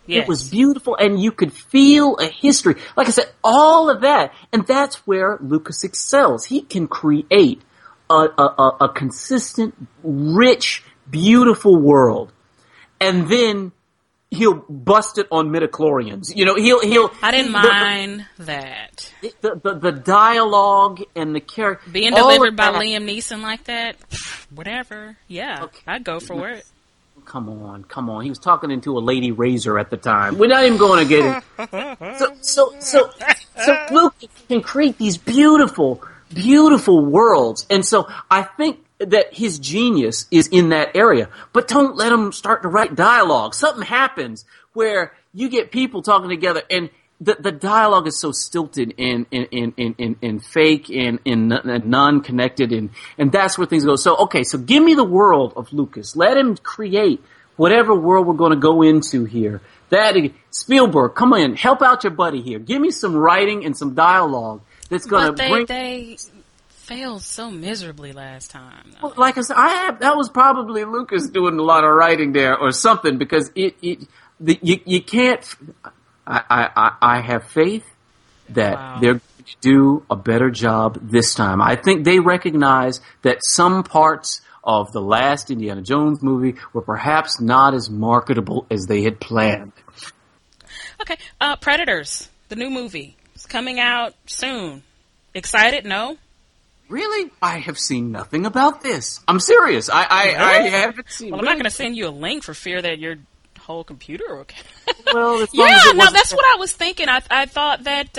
Yes. It was beautiful, and you could feel a history. Like I said, all of that, and that's where Lucas excels. He can create a consistent, rich, beautiful world, and then he'll bust it on midichlorians. You know, he'll. I didn't mind that. The dialogue and the character being delivered by Liam Neeson like that. Whatever. Yeah, okay. I'd go for it. Come on. He was talking into a Lady Razor at the time. We're not even going to get it. So Luke can create these beautiful, beautiful worlds, and so I think that his genius is in that area. But don't let him start to write dialogue. Something happens where you get people talking together, and the dialogue is so stilted and fake and non-connected, and that's where things go. So give me the world of Lucas. Let him create whatever world we're going to go into here. Spielberg, come in, help out your buddy here. Give me some writing and some dialogue that's going to bring. They failed so miserably last time. Well, like I said, that was probably Lucas doing a lot of writing there or something, because you can't. I have faith that they're going to do a better job this time. I think they recognize that some parts of the last Indiana Jones movie were perhaps not as marketable as they had planned. Okay, Predators, the new movie. It's coming out soon. Excited? No? Really? I have seen nothing about this. I'm serious. I haven't seen. Well, I'm not going to send you a link for fear that your whole computer. Okay. Well, that's what I was thinking. I thought that.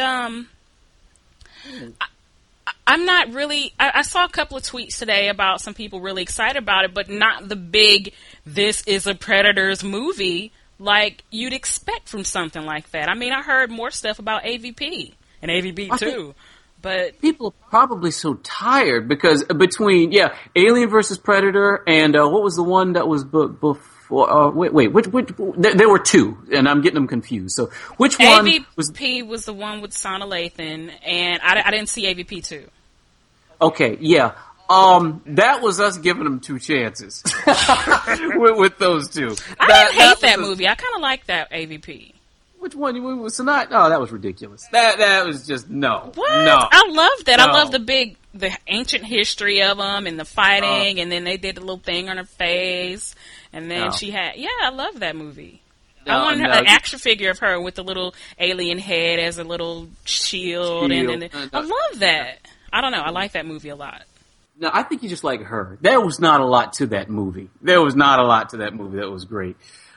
I'm not really. I saw a couple of tweets today about some people really excited about it, but not the big. This is a Predators movie like you'd expect from something like that. I mean, I heard more stuff about AVP and AVP too. But people are probably so tired because between Alien versus Predator and what was the one that was before? Which there were two, and I'm getting them confused. So which one AVP was the one with Sana Lathan, and I didn't see AVP 2. Okay, yeah. That was us giving them two chances with those two. I didn't hate that movie. I kind of liked that AVP. Which one was tonight? Oh, that was ridiculous. That was just no. What? No. I love that. No. I love the ancient history of them and the fighting, and then they did the little thing on her face, and then she had. Yeah, I love that movie. I wanted an action figure of her with the little alien head as a little shield. And I love that. I don't know. I like that movie a lot. No, I think you just like her. There was not a lot to that movie. There was not a lot to that movie that was great.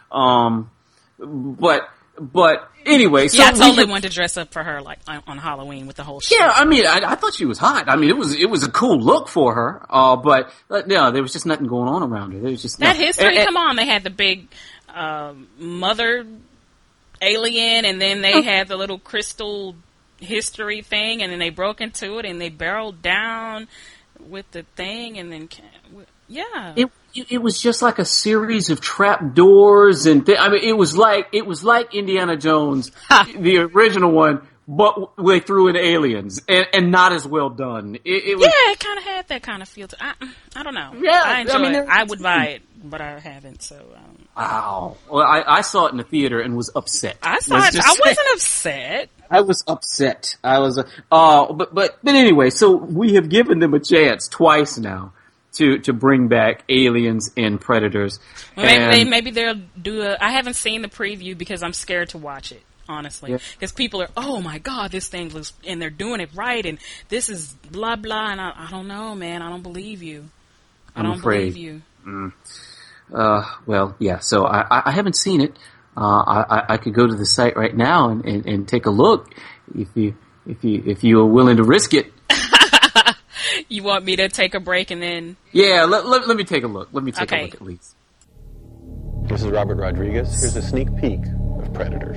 But anyway, so I totally wanted to dress up for her like on Halloween with the whole shit. Yeah, I mean, I thought she was hot. I mean, it was a cool look for her. But no, there was just nothing going on around her. There was just that history. Come on, they had the big mother alien, and then they had the little crystal history thing, and then they broke into it and they barreled down with the thing, and then It was just like a series of trap doors and I mean, it was like Indiana Jones, the original one, but they threw in aliens and not as well done. It kind of had that kind of feel. I don't know. Yeah, I enjoy it. I would buy it, but I haven't. So. Wow. Well, I saw it in the theater and was upset. I wasn't upset. I was upset. I was. But anyway, so we have given them a chance twice now to bring back Aliens and Predators. Well, maybe they'll do I haven't seen the preview because I'm scared to watch it, honestly. Because people are, oh my God, this thing looks, and they're doing it right, and this is blah, blah, and I don't know, man. I don't believe you. I'm afraid. Believe you. Well, yeah, so I haven't seen it. I could go to the site right now and take a look if you are willing to risk it. You want me to take a break and then? Yeah, let me take a look. Let me take a look at least. This is Robert Rodriguez. Here's a sneak peek of Predators.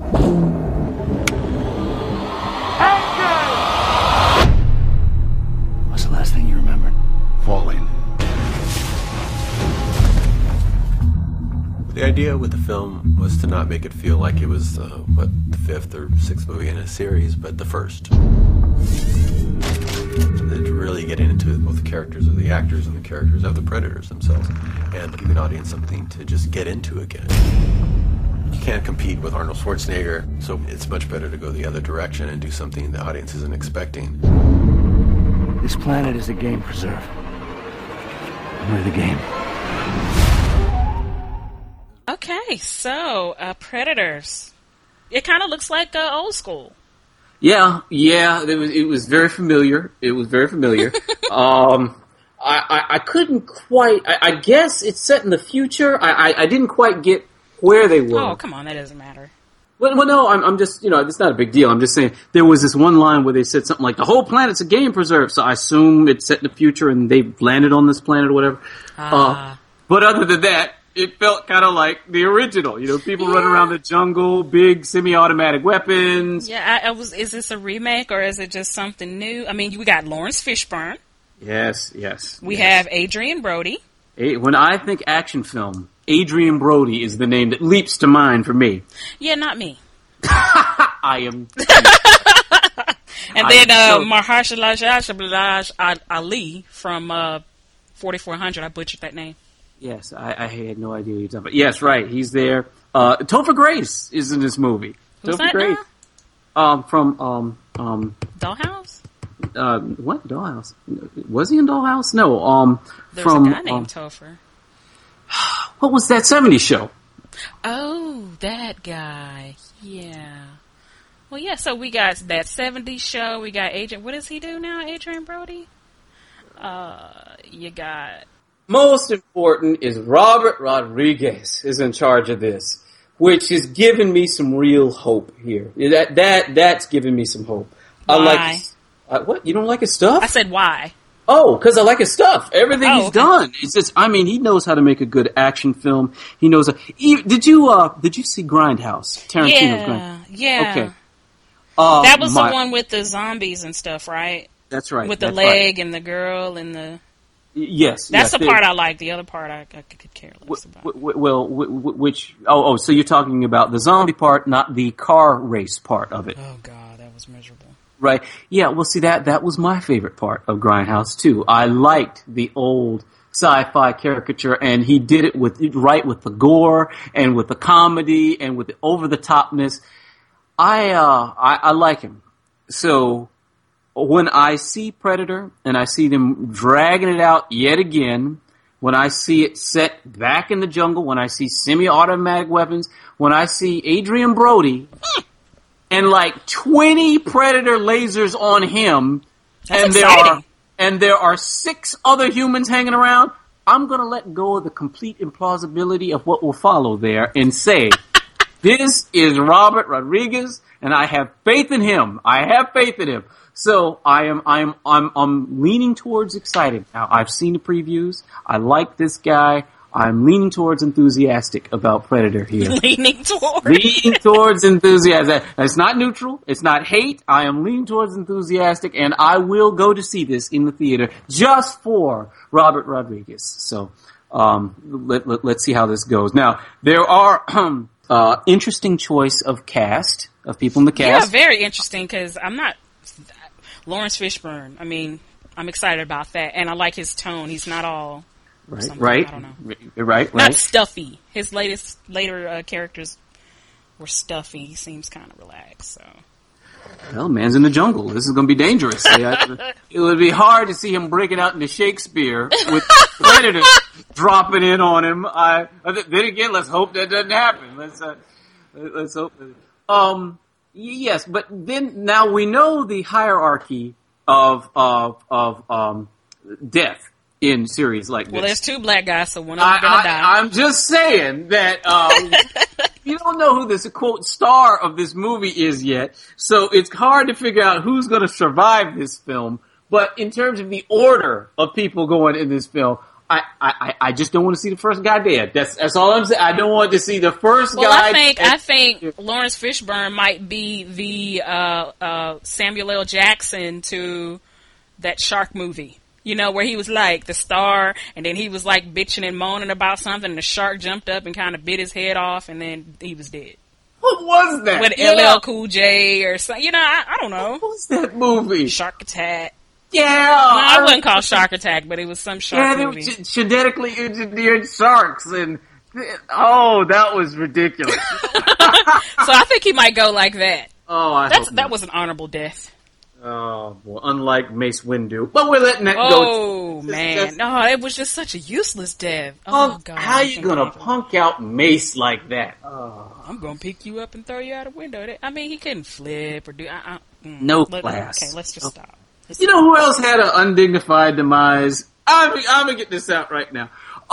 What's the last thing you remembered? Falling. The idea with the film was to not make it feel like it was, the fifth or sixth movie in a series, but the first. And to really get into both the characters of the actors and the characters of the Predators themselves, and give an audience something to just get into again. You can't compete with Arnold Schwarzenegger, so it's much better to go the other direction and do something the audience isn't expecting. This planet is a game preserve. We're the game. Okay, so Predators. It kind of looks like old school. Yeah, it was very familiar. I couldn't quite. I guess it's set in the future. I didn't quite get where they were. Oh, come on, that doesn't matter. Well, no, I'm just, it's not a big deal. I'm just saying there was this one line where they said something like, the whole planet's a game preserve, so I assume it's set in the future and they landed on this planet or whatever. But other than that, it felt kind of like the original. People run around the jungle, big semi-automatic weapons. Yeah, is this a remake or is it just something new? I mean, we got Lawrence Fishburne. Yes. We have Adrian Brody. When I think action film, Adrian Brody is the name that leaps to mind for me. Yeah, not me. I am. And then Mahershala Ali from 4400. I butchered that name. Yes, I had no idea what you're talking about. Yes, right, he's there. Topher Grace is in this movie. Who's Topher that Grace. From Dollhouse? What Dollhouse? Was he in Dollhouse? No. There's from a guy named Topher. What was that '70s show? Oh, that guy. Yeah. Well, yeah. So we got that '70s show. We got What does he do now, Adrian Brody? You got. Most important is Robert Rodriguez is in charge of this, which has given me some real hope here. That's given me some hope. Why? I like what? You don't like his stuff? I said why. Oh, because I like his stuff. Everything he's done. It's just, he knows how to make a good action film. He knows. Did you see Grindhouse? Tarantino's Grindhouse. Yeah. Okay. That was the one with the zombies and stuff, right? That's right. With the leg and the girl and the. Yes. That's the part I like. The other part I could care less about. Well, which? So you're talking about the zombie part, not the car race part of it. Oh God, that was miserable. Right. Yeah, well, see, that was my favorite part of Grindhouse, too. I liked the old sci-fi caricature, and he did it with the gore, and with the comedy, and with the over-the-topness. I like him. So, when I see Predator, and I see them dragging it out yet again, when I see it set back in the jungle, when I see semi-automatic weapons, when I see Adrian Brody... and like 20 Predator lasers on him, That's exciting. there are 6 other humans hanging around, I'm going to let go of the complete implausibility of what will follow there and say, this is Robert Rodriguez, and I have faith in him. So I'm leaning towards excited. Now, I've seen the previews. I like this guy. I'm leaning towards enthusiastic about Predator here. Leaning towards enthusiastic. It's not neutral. It's not hate. I am leaning towards enthusiastic, and I will go to see this in the theater just for Robert Rodriguez. So let's see how this goes. Now, there are interesting choice of cast, of people in the cast. Yeah, very interesting, because I'm not... Lawrence Fishburne, I'm excited about that, and I like his tone. He's not all... Right. I don't know. Right. Not stuffy. His later characters were stuffy. He seems kind of relaxed. So. Well, man's in the jungle. This is going to be dangerous. It would be hard to see him breaking out into Shakespeare with Predators dropping in on him. Then again, let's hope that doesn't happen. Let's hope. Yes, but then now we know the hierarchy of death in series like this. Well, there's 2 black guys, so one of them gonna die. I'm just saying that you don't know who this quote star of this movie is yet, so it's hard to figure out who's going to survive this film. But in terms of the order of people going in this film, I just don't want to see the first guy dead. That's all I'm saying. I don't want to see the first guy. I think Lawrence Fishburne might be the Samuel L. Jackson to that shark movie. Where he was like the star, and then he was like bitching and moaning about something, and the shark jumped up and kind of bit his head off, and then he was dead. What was that? With LL Cool J or something. I don't know. What was that movie? Shark Attack. Yeah. No, I wouldn't call Shark Attack, but it was some shark movie. They were genetically engineered sharks, and Oh, that was ridiculous. So I think he might go like that. Oh, that was an honorable death. Oh, well, unlike Mace Windu. But we're letting that go. Oh, man. No, it was just such a useless death. Oh, God. How you gonna punk out Mace like that? Oh. I'm gonna pick you up and throw you out a window. I mean, he couldn't flip or do... No class. Okay, let's just stop. You know who else had an undignified demise? I'm gonna get this out right now.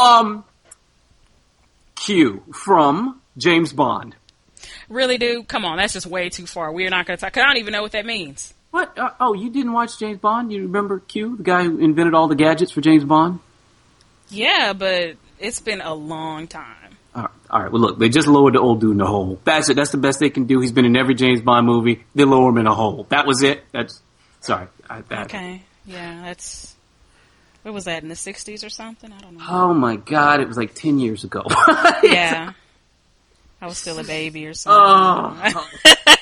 Q from James Bond. Really, dude? Come on, that's just way too far. We're not gonna talk, 'cause I don't even know what that means. What? You didn't watch James Bond? You remember Q, the guy who invented all the gadgets for James Bond? Yeah, but it's been a long time. All right. Well, look, they just lowered the old dude in a hole. That's it. That's the best they can do. He's been in every James Bond movie. They lower him in a hole. That was it. Sorry. Okay. Yeah, that's... What was that, in the 60s or something? I don't know. Oh, my God. It was like 10 years ago. Yeah. I was still a baby or something. Oh.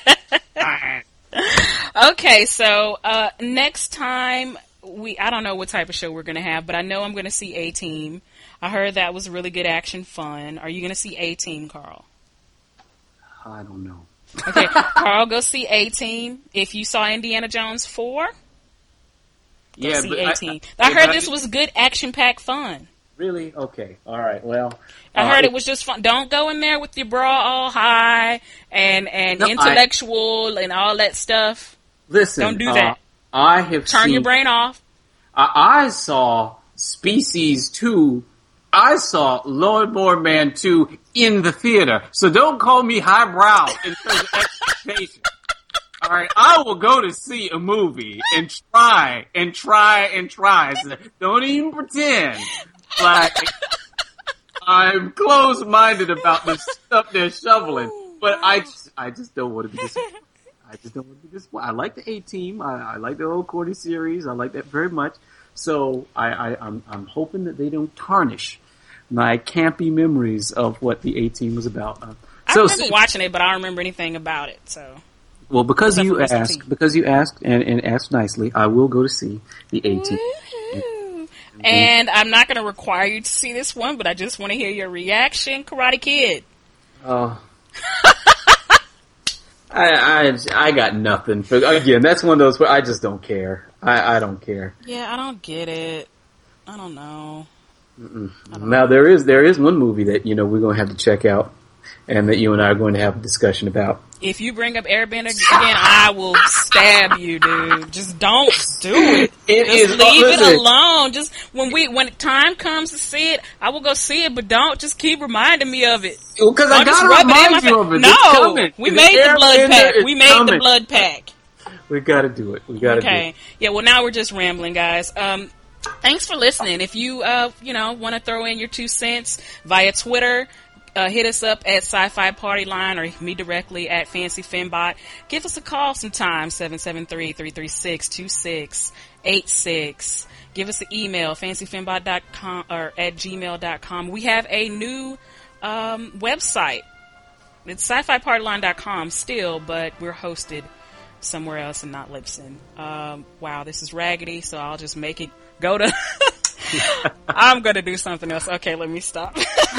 Okay, so next time, I don't know what type of show we're going to have, but I know I'm going to see A-Team. I heard that was really good action fun. Are you going to see A-Team, Carl? I don't know. Okay, Carl, go see A-Team. If you saw Indiana Jones 4, go see A-Team. I heard this was good action-packed fun. Really? Okay. All right. Well, I heard it was just fun. Don't go in there with your bra all high and intellectual and all that stuff. Listen, don't do that. I have turn your brain off. I saw Species 2. I saw Lawnmower Man 2 in the theater. So don't call me highbrow in terms of expectations. All right, I will go to see a movie and try. So don't even pretend like I'm closed-minded about the stuff they're shoveling. But I just don't want to be disappointed. I like the A-Team. I like the old Cordy series. I like that very much. So I'm hoping that they don't tarnish my campy memories of what the A-Team was about. I remember watching it, but I don't remember anything about it. So, well, because you asked and asked nicely, I will go to see the A-Team. And I'm not going to require you to see this one, but I just want to hear your reaction, Karate Kid. Oh. I got nothing. Again, that's one of those where I just don't care. I don't care. Yeah, I don't get it. I don't know. Now there is one movie that we're going to have to check out, and that you and I are going to have a discussion about. If you bring up Airbender again, I will stab you, dude. Just don't do it. Just leave it alone. Just when time comes to see it, I will go see it, but don't just keep reminding me of it. Well, because I gotta remind you of it. No, we made the blood pack. We made the blood pack. We gotta do it. We gotta do it. Okay. Yeah. Well, now we're just rambling, guys. Thanks for listening. If you want to throw in your 2 cents via Twitter, hit us up at Sci-Fi Party Line or me directly at Fancy Fembot. Give us a call sometime, 773-336-2686. Give us an email, fancyfembot.com or at gmail.com. We have a new website. It's sci-fipartyline.com still, but we're hosted somewhere else and not Libsyn. Wow, this is raggedy, so I'll just make it go to... I'm going to do something else. Okay, let me stop.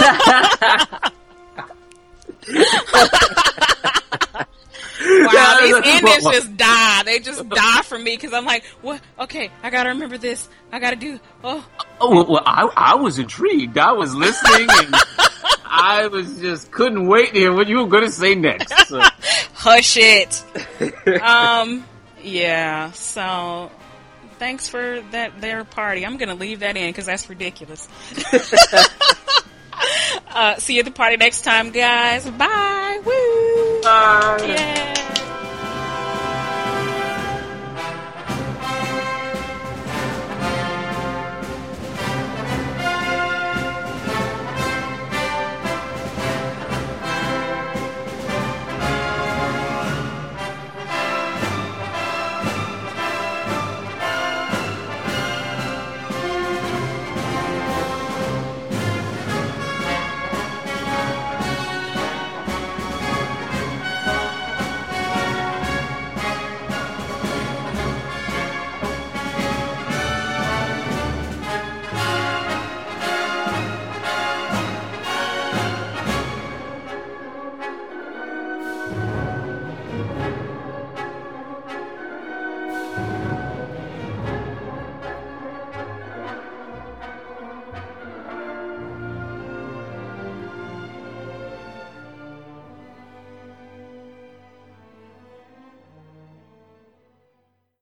Wow, these endings just die. They just die for me because I'm like, what? Okay, I got to remember this. I got to do... Oh, well, I was intrigued. I was listening and I was just couldn't wait to hear what you were going to say next. So. Hush it. Yeah, so... Thanks for their party. I'm going to leave that in because that's ridiculous. See you at the party next time, guys. Bye. Woo. Bye. Yeah.